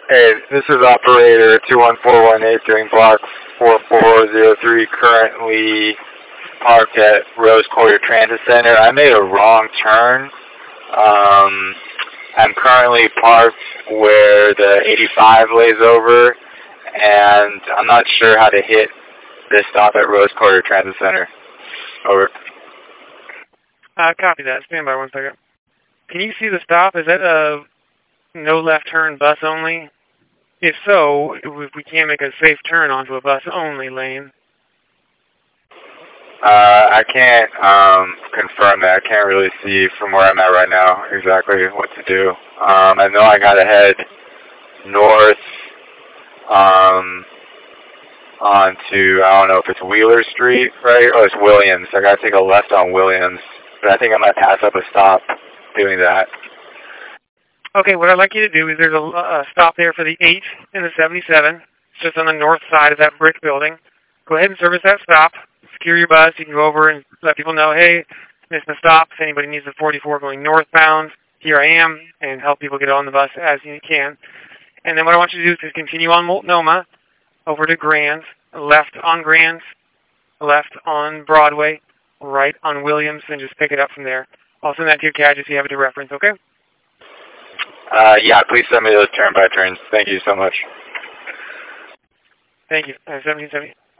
Hey, this is operator 21418 doing block 4403, currently parked at Rose Quarter Transit Center. I made a wrong turn. I'm currently parked where the 85 lays over, and I'm not sure how to hit this stop at Rose Quarter Transit Center. Over. Copy that. Stand by 1 second. Can you see the stop? Is that a no left turn bus only? If so, we can't make a safe turn onto a bus only lane. I can't confirm that. I can't really see from where I'm at right now exactly what to do. I know I gotta head north onto, I don't know if it's Wheeler Street, right? Oh, it's Williams. I gotta take a left on Williams, but I think I might pass up a stop doing that. Okay, what I'd like you to do is there's a stop there for the 8 and the 77. It's just on the north side of that brick building. Go ahead and service that stop. Secure your bus. You can go over and let people know, hey, missed the stop. If anybody needs the 44 going northbound, here I am, and help people get on the bus as you can. And then what I want you to do is continue on Multnomah over to Grand, left on Grand, left on Broadway, right on Williams, and just pick it up from there. I'll send that to your CAD just so you have it to reference, okay? Yeah, please send me those turn-by-turns. Thank you so much. Thank you. 1770.